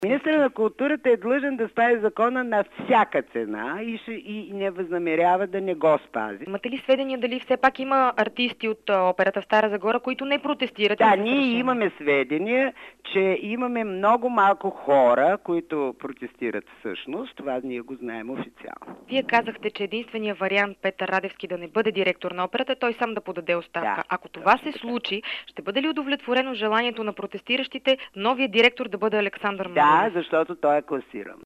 Министърът на културата е длъжен да спази закона на всяка цена и не възнамерява да не го спази. Имате ли сведения дали все пак има артисти от операта в Стара Загора, които не протестират? Да, ние имаме сведения, че имаме много малко хора, които протестират всъщност. Това ние го знаем официално. Вие казахте, че единственият вариант Петър Радевски да не бъде директор на операта, той сам да подаде оставка. Да, ако това се случи, ще бъде ли удовлетворено желанието на протестиращите новия директор да бъде Александър Младенов? Да, защото той е класиран.